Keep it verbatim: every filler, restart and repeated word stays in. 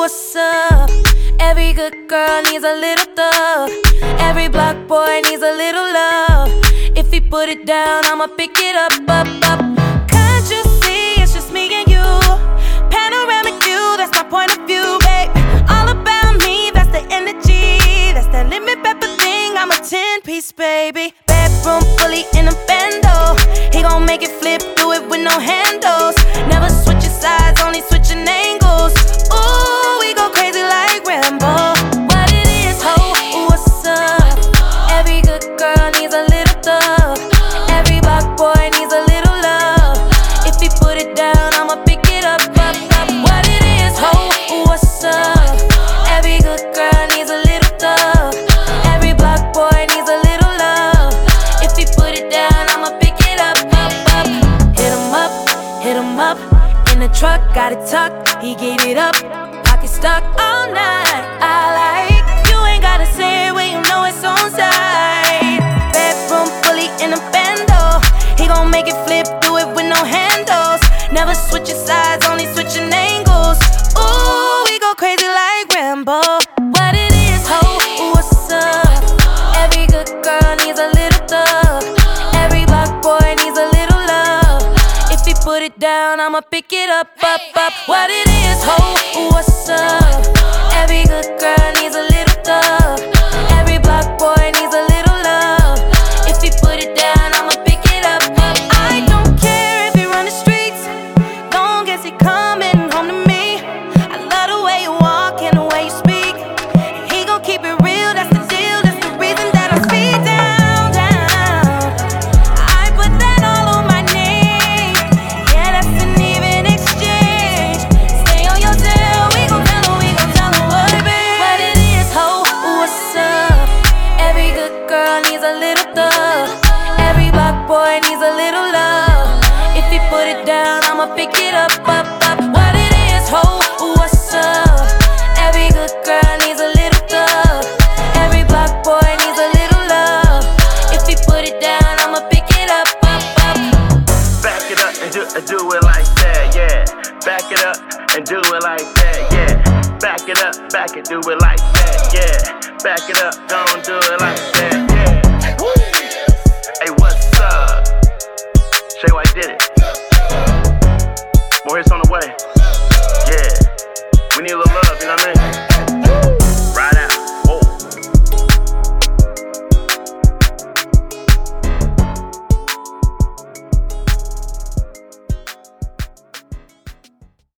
what's up? Every good girl needs a little thug. Every block boy needs a little love. If he put it down, I'ma pick it up, up, up. Can't you see it's just me and you? Panoramic view, that's my point of view, babe. All about me, that's the energy. That's that lemon pepper thing, I'm a ten-piece, baby. Bedroom fully in a bando. He gon' make it flip, do it with no handles. Never switching sides, only switching angles. Ooh, we go crazy like Rambo. What it is, ho, what's up? Every good girl needs a little thug. Every block boy needs a little love. If he put it down, I'ma pick it up, up, up. What it is, ho, what's up? Every good girl needs a little thug. Every block boy needs a little love. If he put it down, I'ma pick it up, up, up. Hit him up, hit him up. In the truck, got it tucked, he gave it up. Pocket stuck all night, I like. You ain't gotta say it when you know it's on side. Bedroom fully in a bando. He gon' make it flip, do it with no handles. Never switching sides, only switching angles. Ooh, we go crazy like Rambo. What it is, ho, what's up? Every good girl needs a little thug. Every block boy needs a little love. If he put it down, I'ma pick it up, up, up. What it is, ho, what's up? Every good girl needs a little thug. Every block boy needs a little love. If he put it down, I'ma pick it up, up. I don't care if he run the streets, long as he coming home to me. I love the way you walk and the way you speak. And he gon' keep it real, that's the deal. That's the reason that I speed down, down. I put that all on my name. Yeah, that's an even exchange. Stay on your tail, we gon' tell her, we gon' tell her what it is. What it is, ho, what's up? Every good girl needs a little thug. Every block boy needs a little love. If he put it down, I'ma pick it up, up, up. What it is, ho, what's up? Every good girl needs a little thug. Every block boy needs a little love. If he put it down, I'ma pick it up, up, up. Back it up and do, and do it like that, yeah. Back it up and do it like that, yeah. Back it up, back it, do it like that, yeah. Back it up, don't do it like that, yeah. Woo. Hey, what's up? Shay White did it. More hits on the way. Yeah. We need a little love, you know what I mean?